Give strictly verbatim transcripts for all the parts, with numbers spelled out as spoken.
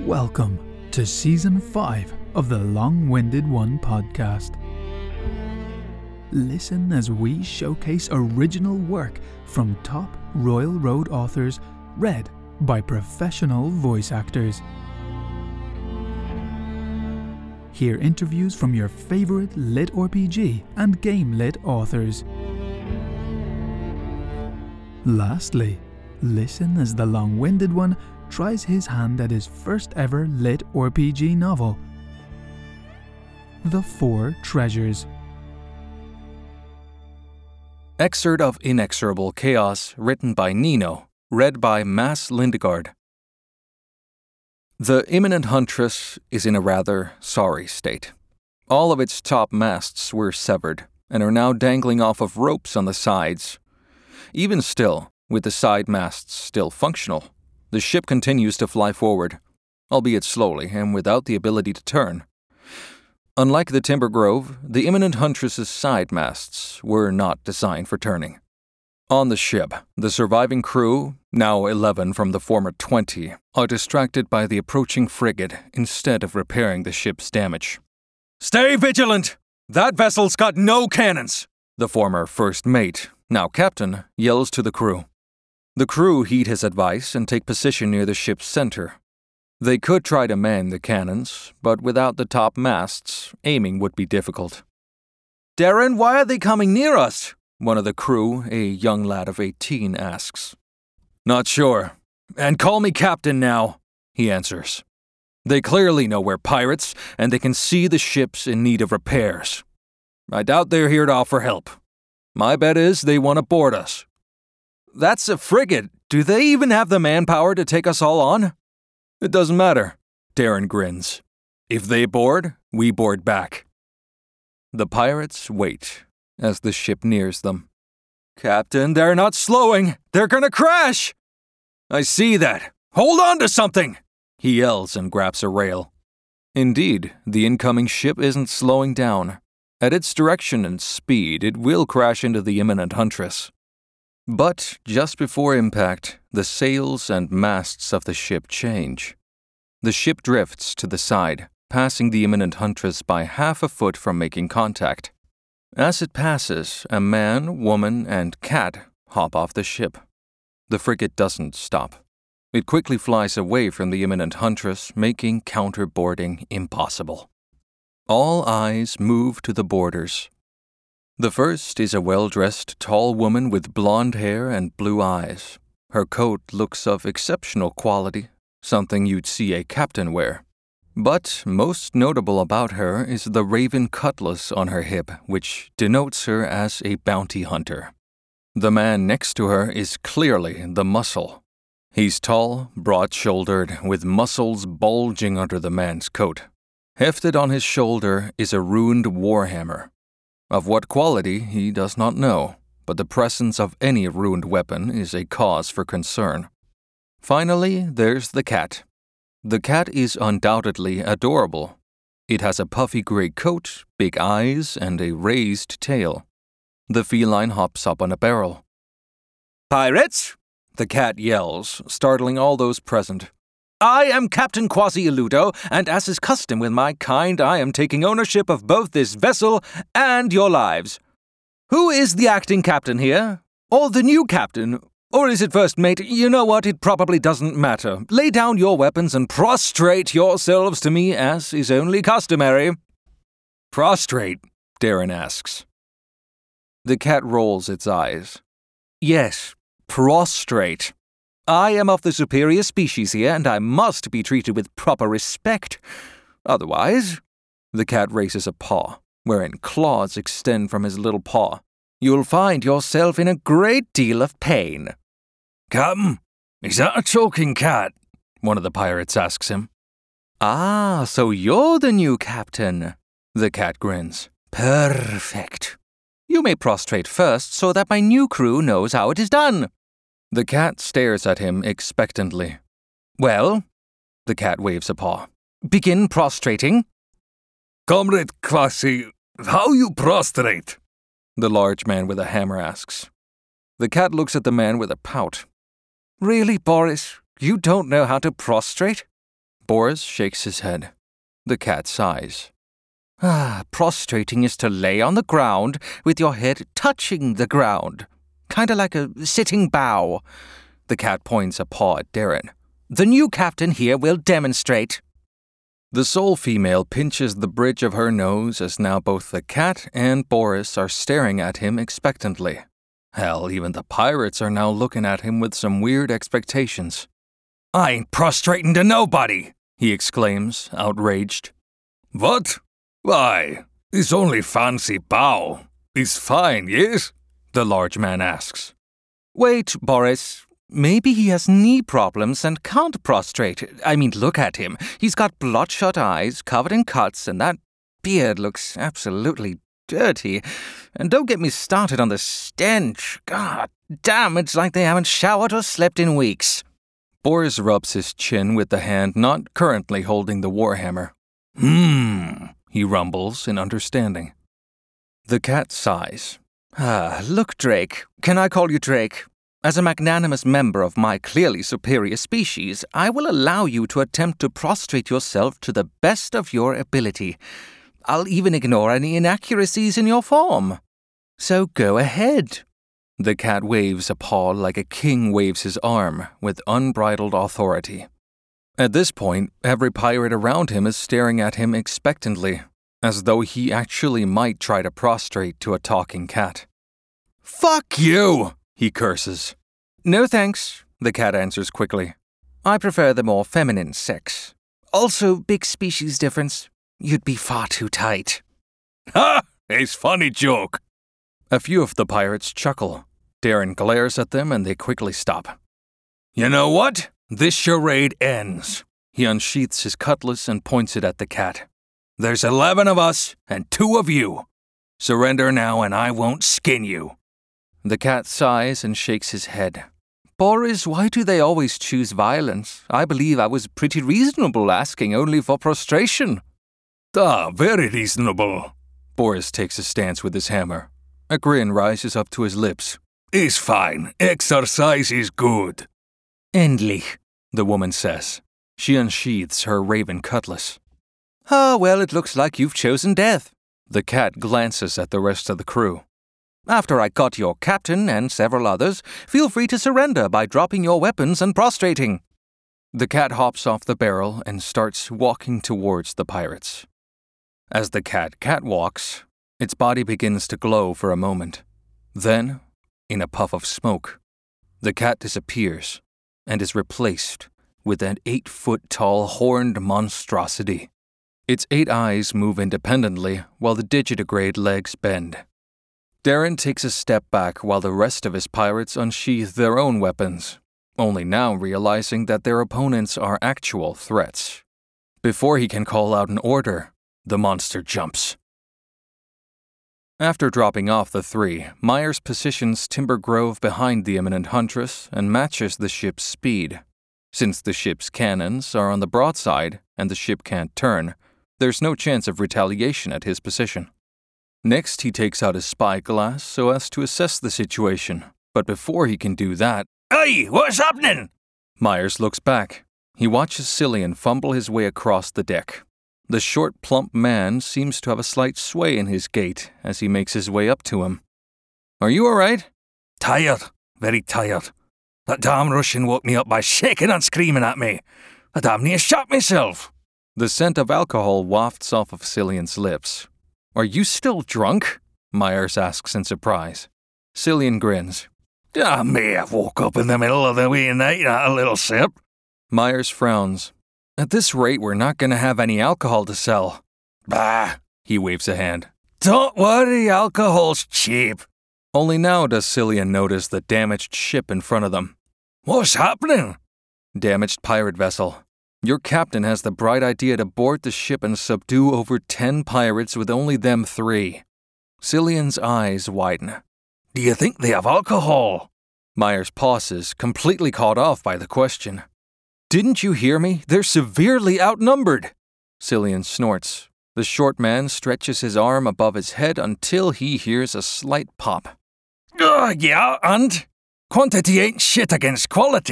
Welcome to Season five of the Long-Winded One podcast. Listen as we showcase original work from top Royal Road authors read by professional voice actors. Hear interviews from your favourite lit R P G and game lit authors. Lastly, listen as the Long-Winded One tries his hand at his first ever lit R P G novel, The Four Treasures. Excerpt of Inexorable Chaos, written by Nino, read by Mass Lindegard. The Imminent Huntress is in a rather sorry state. All of its top masts were severed and are now dangling off of ropes on the sides. Even still, with the side masts still functional, the ship continues to fly forward, albeit slowly and without the ability to turn. Unlike the Timber Grove, the Imminent Huntress's side masts were not designed for turning. On the ship, the surviving crew, now eleven from the former twenty, are distracted by the approaching frigate instead of repairing the ship's damage. "Stay vigilant! That vessel's got no cannons!" The former first mate, now captain, yells to the crew. The crew heed his advice and take position near the ship's center. They could try to man the cannons, but without the top masts, aiming would be difficult. "Darren, why are they coming near us?" one of the crew, a young lad of eighteen, asks. "Not sure. And call me captain now," he answers. "They clearly know we're pirates, and they can see the ship's in need of repairs. I doubt they're here to offer help. My bet is they want to board us." "That's a frigate. Do they even have the manpower to take us all on?" "It doesn't matter," Darren grins. "If they board, we board back." The pirates wait as the ship nears them. "Captain, they're not slowing. They're gonna crash!" "I see that. Hold on to something!" he yells and grabs a rail. Indeed, the incoming ship isn't slowing down. At its direction and speed, it will crash into the Imminent Huntress. But just before impact, the sails and masts of the ship change. The ship drifts to the side, passing the Imminent Huntress by half a foot from making contact. As it passes, a man, woman, and cat hop off the ship. The frigate doesn't stop. It quickly flies away from the Imminent Huntress, making counterboarding impossible. All eyes move to the boarders. The first is a well-dressed, tall woman with blonde hair and blue eyes. Her coat looks of exceptional quality, something you'd see a captain wear. But most notable about her is the raven cutlass on her hip, which denotes her as a bounty hunter. The man next to her is clearly the Muscle. He's tall, broad-shouldered, with muscles bulging under the man's coat. Hefted on his shoulder is a ruined warhammer. Of what quality, he does not know, but the presence of any ruined weapon is a cause for concern. Finally, there's the cat. The cat is undoubtedly adorable. It has a puffy gray coat, big eyes, and a raised tail. The feline hops up on a barrel. "Pirates!" the cat yells, startling all those present. "I am Captain Quasi-Eludo, and as is custom with my kind, I am taking ownership of both this vessel and your lives. Who is the acting captain here? Or the new captain? Or is it first mate? You know what, it probably doesn't matter. Lay down your weapons and prostrate yourselves to me, as is only customary." "Prostrate?" Darren asks. The cat rolls its eyes. "Yes, prostrate. I am of the superior species here, and I must be treated with proper respect. Otherwise," the cat raises a paw, wherein claws extend from his little paw, "you'll find yourself in a great deal of pain." "Captain, is that a talking cat?" one of the pirates asks him. "Ah, so you're the new captain," the cat grins. "Perfect. You may prostrate first so that my new crew knows how it is done." The cat stares at him expectantly. "Well," the cat waves a paw, "begin prostrating." "Comrade Quasi, how you prostrate?" the large man with a hammer asks. The cat looks at the man with a pout. "Really, Boris? You don't know how to prostrate?" Boris shakes his head. The cat sighs. Ah, prostrating is to lay on the ground with your head touching the ground. Kinda like a sitting bow. The cat points a paw at Darren. The new captain here will demonstrate. The sole female pinches the bridge of her nose as now both the cat and Boris are staring at him expectantly. Hell, even the pirates are now looking at him with some weird expectations. I ain't prostrating to nobody, he exclaims, outraged. What? Why, it's only fancy bow. It's fine, yes? The large man asks. Wait, Boris. Maybe he has knee problems and can't prostrate. I mean, look at him. He's got bloodshot eyes, covered in cuts, and that beard looks absolutely dirty. And don't get me started on the stench. God damn, it's like they haven't showered or slept in weeks. Boris rubs his chin with the hand not currently holding the warhammer. Hmm, he rumbles in understanding. The cat sighs. Ah, look, Drake. Can I call you Drake? As a magnanimous member of my clearly superior species, I will allow you to attempt to prostrate yourself to the best of your ability. I'll even ignore any inaccuracies in your form. So go ahead. The cat waves a paw like a king waves his arm, with unbridled authority. At this point, every pirate around him is staring at him expectantly, as though he actually might try to prostrate to a talking cat. Fuck you! He curses. No thanks, the cat answers quickly. I prefer the more feminine sex. Also, big species difference. You'd be far too tight. Ha! It's funny joke. A few of the pirates chuckle. Darren glares at them and they quickly stop. You know what? This charade ends. He unsheaths his cutlass and points it at the cat. There's eleven of us and two of you. Surrender now and I won't skin you. The cat sighs and shakes his head. Boris, why do they always choose violence? I believe I was pretty reasonable asking only for prostration. Ah, very reasonable. Boris takes a stance with his hammer. A grin rises up to his lips. It's fine. Exercise is good. Endlich, the woman says. She unsheaths her raven cutlass. Ah, well, it looks like you've chosen death. The cat glances at the rest of the crew. After I got your captain and several others, feel free to surrender by dropping your weapons and prostrating. The cat hops off the barrel and starts walking towards the pirates. As the cat catwalks, its body begins to glow for a moment. Then, in a puff of smoke, the cat disappears and is replaced with an eight-foot-tall horned monstrosity. Its eight eyes move independently while the digitigrade legs bend. Darren takes a step back while the rest of his pirates unsheath their own weapons, only now realizing that their opponents are actual threats. Before he can call out an order, the monster jumps. After dropping off the three, Myers positions Timber Grove behind the imminent huntress and matches the ship's speed. Since the ship's cannons are on the broadside and the ship can't turn, there's no chance of retaliation at his position. Next, he takes out his spyglass so as to assess the situation, but before he can do that, Hey, what's happening? Myers looks back. He watches Cillian fumble his way across the deck. The short, plump man seems to have a slight sway in his gait as he makes his way up to him. Are you all right? Tired. Very tired. That damn Russian woke me up by shaking and screaming at me. I damn near shot myself. The scent of alcohol wafts off of Cillian's lips. Are you still drunk? Myers asks in surprise. Cillian grins. I may have woke up in the middle of the wee night and had a little sip. Myers frowns. At this rate, we're not going to have any alcohol to sell. Bah, he waves a hand. Don't worry, alcohol's cheap. Only now does Cillian notice the damaged ship in front of them. What's happening? Damaged pirate vessel. Your captain has the bright idea to board the ship and subdue over ten pirates with only them three. Cillian's eyes widen. Do you think they have alcohol? Myers pauses, completely caught off by the question. Didn't you hear me? They're severely outnumbered. Cillian snorts. The short man stretches his arm above his head until he hears a slight pop. Uh, yeah, and? Quantity ain't shit against quality.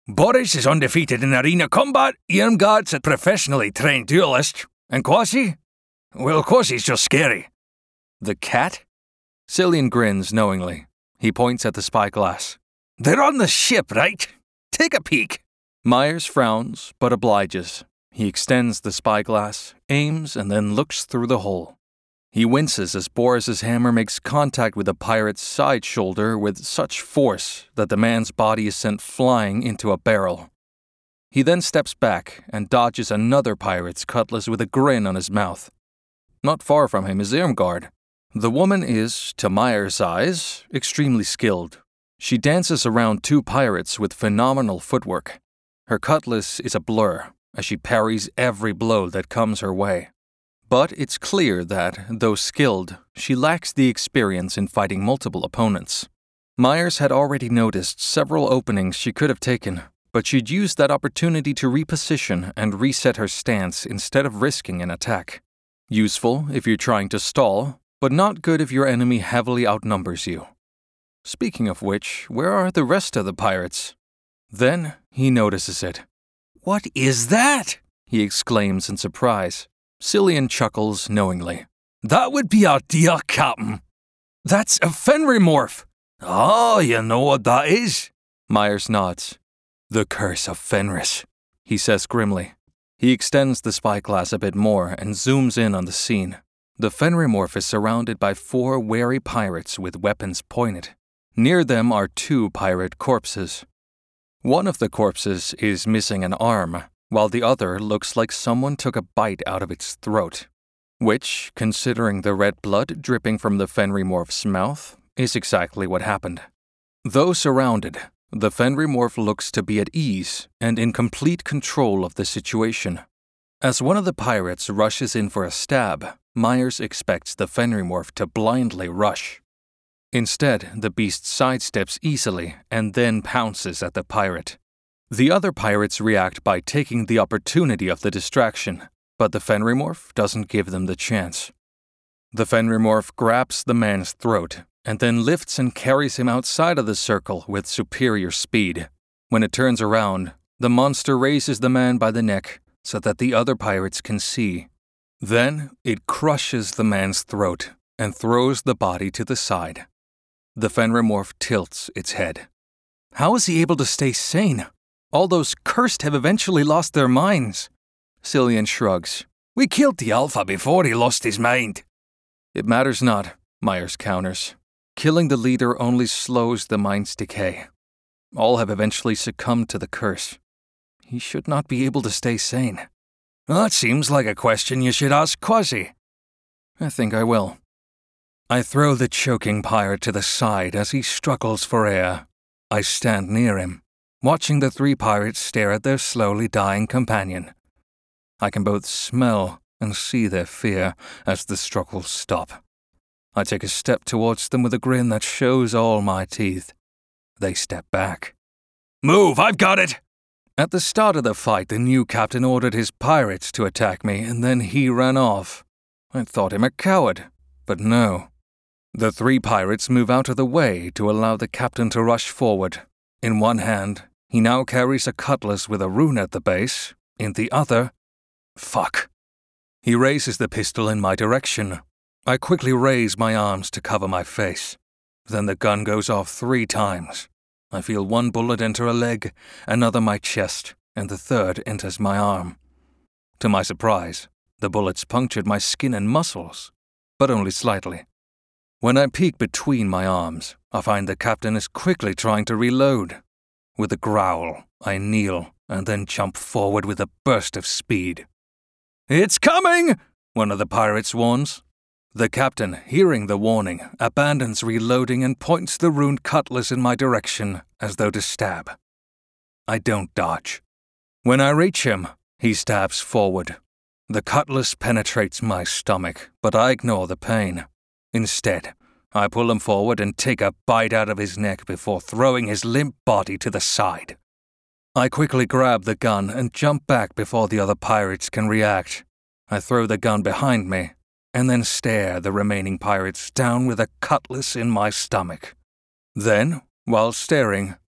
Boris is undefeated in arena combat, Irmgard's a professionally trained duelist, and Kwasi? Well, Kwasi's just scary. The cat? Cillian grins knowingly. He points at the spyglass. They're on the ship, right? Take a peek. Myers frowns, but obliges. He extends the spyglass, aims, and then looks through the hole. He winces as Boris's hammer makes contact with the pirate's side shoulder with such force that the man's body is sent flying into a barrel. He then steps back and dodges another pirate's cutlass with a grin on his mouth. Not far from him is Irmgard. The woman is, to Myers' eyes, extremely skilled. She dances around two pirates with phenomenal footwork. Her cutlass is a blur, as she parries every blow that comes her way. But it's clear that, though skilled, she lacks the experience in fighting multiple opponents. Myers had already noticed several openings she could have taken, but she'd used that opportunity to reposition and reset her stance instead of risking an attack. Useful if you're trying to stall, but not good if your enemy heavily outnumbers you. Speaking of which, where are the rest of the pirates? Then he notices it. What is that? He exclaims in surprise. Cillian chuckles knowingly. That would be our dear captain. That's a Fenrimorph. Oh, you know what that is? Myers nods. The curse of Fenris, he says grimly. He extends the spyglass a bit more and zooms in on the scene. The Fenrimorph is surrounded by four wary pirates with weapons pointed. Near them are two pirate corpses. One of the corpses is missing an arm, while the other looks like someone took a bite out of its throat, which, considering the red blood dripping from the Fenrimorph's mouth, is exactly what happened. Though surrounded, the Fenrimorph looks to be at ease and in complete control of the situation. As one of the pirates rushes in for a stab, Myers expects the Fenrimorph to blindly rush. Instead, the beast sidesteps easily and then pounces at the pirate. The other pirates react by taking the opportunity of the distraction, but the Fenrimorph doesn't give them the chance. The Fenrimorph grabs the man's throat and then lifts and carries him outside of the circle with superior speed. When it turns around, the monster raises the man by the neck so that the other pirates can see. Then it crushes the man's throat and throws the body to the side. The Fenrimorph tilts its head. How is he able to stay sane? All those cursed have eventually lost their minds. Cillian shrugs. We killed the Alpha before he lost his mind. It matters not, Myers counters. Killing the leader only slows the mind's decay. All have eventually succumbed to the curse. He should not be able to stay sane. That seems like a question you should ask Kwasi. I think I will. I throw the choking pirate to the side as he struggles for air. I stand near him, watching the three pirates stare at their slowly dying companion. I can both smell and see their fear as the struggles stop. I take a step towards them with a grin that shows all my teeth. They step back. Move, I've got it! At the start of the fight, the new captain ordered his pirates to attack me, and then he ran off. I thought him a coward, but no. The three pirates move out of the way to allow the captain to rush forward. In one hand, he now carries a cutlass with a rune at the base. In the other, fuck. He raises the pistol in my direction. I quickly raise my arms to cover my face. Then the gun goes off three times. I feel one bullet enter a leg, another my chest, and the third enters my arm. To my surprise, the bullets punctured my skin and muscles, but only slightly. When I peek between my arms, I find the captain is quickly trying to reload. With a growl, I kneel and then jump forward with a burst of speed. "It's coming!" one of the pirates warns. The captain, hearing the warning, abandons reloading and points the runed cutlass in my direction as though to stab. I don't dodge. When I reach him, he stabs forward. The cutlass penetrates my stomach, but I ignore the pain. Instead, I pull him forward and take a bite out of his neck before throwing his limp body to the side. I quickly grab the gun and jump back before the other pirates can react. I throw the gun behind me, and then stare the remaining pirates down with a cutlass in my stomach. Then, while staring,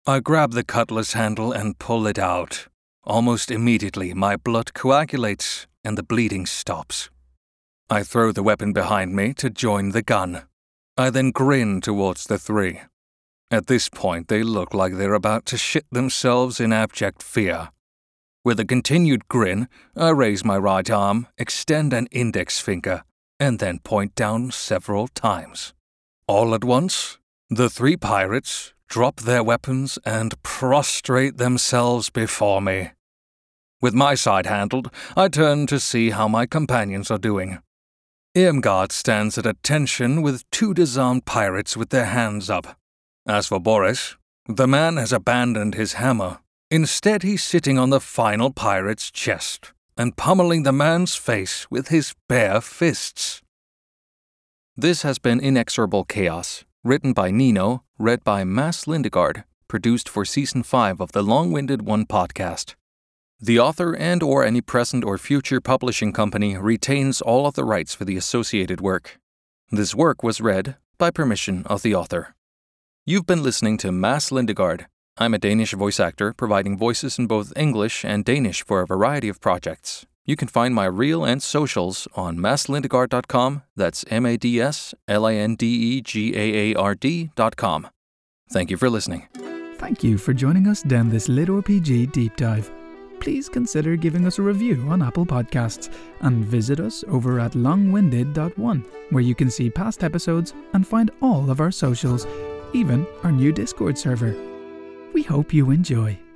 I grab the cutlass handle and pull it out. Almost immediately, my blood coagulates and the bleeding stops. I throw the weapon behind me to join the gun. I then grin towards the three. At this point, they look like they're about to shit themselves in abject fear. With a continued grin, I raise my right arm, extend an index finger, and then point down several times. All at once, the three pirates drop their weapons and prostrate themselves before me. With my side handled, I turn to see how my companions are doing. Irmgard stands at attention with two disarmed pirates with their hands up. As for Boris, the man has abandoned his hammer. Instead, he's sitting on the final pirate's chest and pummeling the man's face with his bare fists. This has been Inexorable Chaos, written by Nino, read by Mads Lindegaard, produced for Season five of the Long-Winded One podcast. The author and or any present or future publishing company retains all of the rights for the associated work. This work was read by permission of the author. You've been listening to Mads Lindegaard. I'm a Danish voice actor providing voices in both English and Danish for a variety of projects. You can find my reel and socials on mads lindegaard dot com. That's M A D S L I N D E G A A R D dot com. Thank you for listening. Thank you for joining us down this Lit R P G deep dive. Please consider giving us a review on Apple Podcasts and visit us over at long winded dot one, where you can see past episodes and find all of our socials, even our new Discord server. We hope you enjoy.